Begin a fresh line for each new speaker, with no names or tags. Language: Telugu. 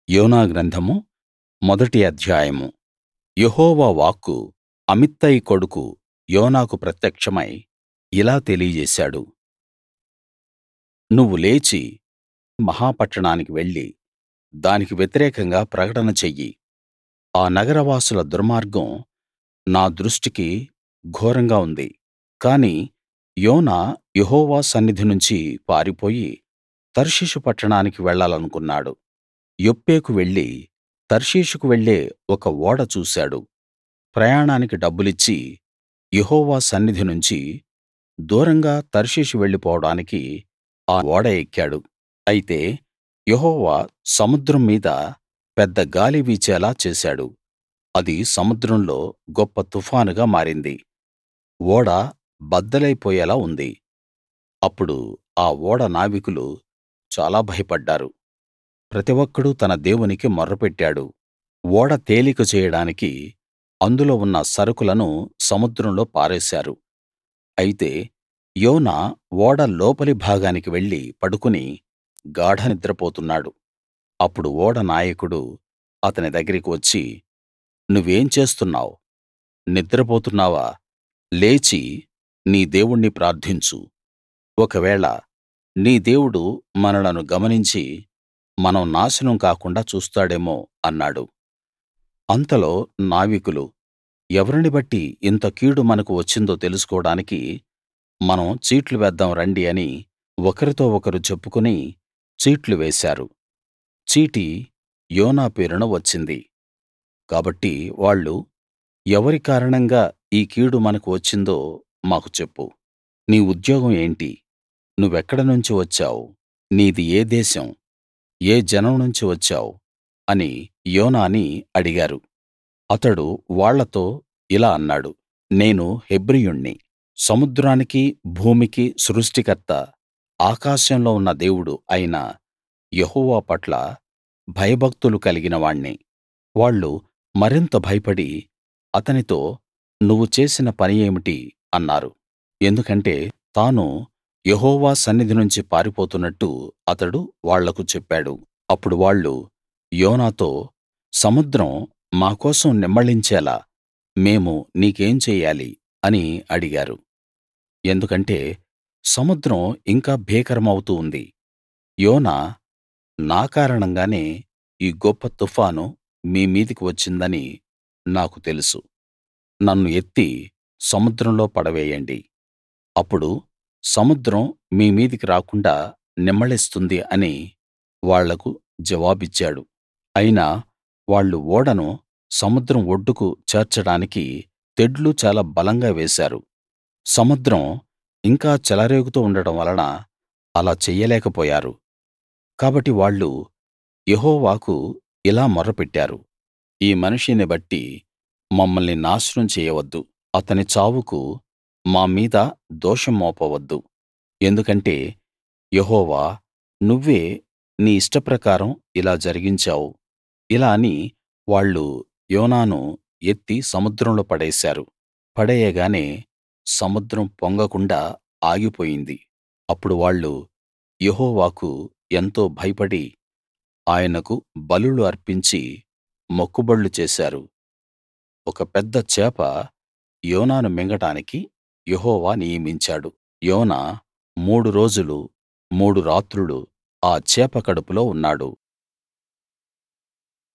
యోనా గ్రంథము మొదటి అధ్యాయము. యెహోవా వాక్కు అమిత్తయి కొడుకు యోనాకు ప్రత్యక్షమై ఇలా తెలియజేశాడు. నువ్వు లేచి మహా పట్టణానికి వెళ్లి దానికి వ్యతిరేకంగా ప్రకటన చెయ్యి. ఆ నగరవాసుల దుర్మార్గం నా దృష్టికి ఘోరంగా ఉంది. కాని యోనా యెహోవా సన్నిధి నుంచి పారిపోయి తర్షీషు పట్టణానికి వెళ్ళాలనుకున్నాడు. యొప్పేకు వెళ్లి తర్షీషుకు వెళ్ళే ఒక ఓడ చూశాడు. ప్రయాణానికి డబ్బులిచ్చి యెహోవా సన్నిధి నుంచి దూరంగా తర్షీషు వెళ్ళిపోవడానికి ఆ ఓడ ఎక్కాడు. అయితే యెహోవా సముద్రం మీద పెద్ద గాలి వీచేలా చేశాడు. అది సముద్రంలో గొప్ప తుఫానుగా మారింది. ఓడ బద్దలైపోయేలా ఉంది. అప్పుడు ఆ ఓడ నావికులు చాలా భయపడ్డారు. ప్రతి ఒక్కడూ తన దేవునికి మొర్రపెట్టాడు. ఓడ తేలిక చేయడానికి అందులో ఉన్న సరకులను సముద్రంలో పారేశారు. అయితే యోనా ఓడ లోపలి భాగానికి వెళ్లి పడుకుని గాఢ నిద్రపోతున్నాడు. అప్పుడు ఓడ నాయకుడు అతని దగ్గరికి వచ్చి, నువ్వేం చేస్తున్నావ్? నిద్రపోతున్నావా? లేచి నీ దేవుణ్ణి ప్రార్థించు. ఒకవేళ నీ దేవుడు మనలను గమనించి మనం నాశనం కాకుండా చూస్తాడేమో అన్నాడు. అంతలో నావికులు, ఎవరిని బట్టి ఇంత కీడు మనకు వచ్చిందో తెలుసుకోడానికి మనం చీట్లు వేద్దాం రండి అని ఒకరితో ఒకరు చెప్పుకుని చీట్లు వేశారు. చీటి యోనా పేరున వచ్చింది. కాబట్టి వాళ్ళు, ఎవరి కారణంగా ఈ కీడు మనకు వచ్చిందో మాకు చెప్పు. నీ ఉద్యోగం ఏంటి? నువ్వెక్కడ నుంచి వచ్చావు? నీది ఏ దేశం? ఏ జనం నుంచి వచ్చావు? అని యోనాని అడిగారు. అతడు వాళ్ళతో ఇలా అన్నాడు, నేను హెబ్రీయుణ్ణి. సముద్రానికి భూమికి సృష్టికర్త, ఆకాశంలో ఉన్న దేవుడు అయిన యెహోవా పట్ల భయభక్తులు కలిగిన వాణ్ణి. వాళ్ళు మరింత భయపడి అతనితో, నువ్వు చేసిన పని ఏమిటి అన్నారు. ఎందుకంటే తాను యెహోవా సన్నిధి నుంచి పారిపోతున్నట్టు అతడు వాళ్లకు చెప్పాడు. అప్పుడు వాళ్ళు యోనాతో, సముద్రం మా కోసం నిమ్మళించేలా మేము నీకేం చెయ్యాలి అని అడిగారు. ఎందుకంటే సముద్రం ఇంకా భీకరమవుతూ ఉంది. యోనా, నా కారణంగానే ఈ గొప్ప తుఫాను మీ మీదికి వచ్చిందని నాకు తెలుసు. నన్ను ఎత్తి సముద్రంలో పడవేయండి. అప్పుడు సముద్రం మీ మీదికి రాకుండా నిమ్మళిస్తుంది అని వాళ్లకు జవాబిచ్చాడు. అయినా వాళ్ళు ఓడను సముద్రం ఒడ్డుకు చేర్చడానికి తెడ్లు చాలా బలంగా వేశారు. సముద్రం ఇంకా చెలరేగుతూ ఉండడం వలన అలా చెయ్యలేకపోయారు. కాబట్టి వాళ్ళు యెహోవాకు ఇలా మొర్రపెట్టారు, ఈ మనిషిని బట్టి మమ్మల్ని నాశనం చేయవద్దు. అతని చావుకు మా మీద దోషం మోపవద్దు. ఎందుకంటే యెహోవా, నువ్వే నీ ఇష్టప్రకారం ఇలా జరిగించావు. ఇలా అని వాళ్ళు యోనాను ఎత్తి సముద్రంలో పడేశారు. పడేయగానే సముద్రం పొంగకుండా ఆగిపోయింది. అప్పుడు వాళ్ళు యెహోవాకు ఎంతో భయపడి ఆయనకు బలులు అర్పించి మొక్కుబడులు చేశారు. ఒక పెద్ద చేప యోనాను మింగడానికి యెహోవా నియమించాడు. యోనా 3 రోజులు 3 రాత్రులు ఆ చేప కడుపులో ఉన్నాడు.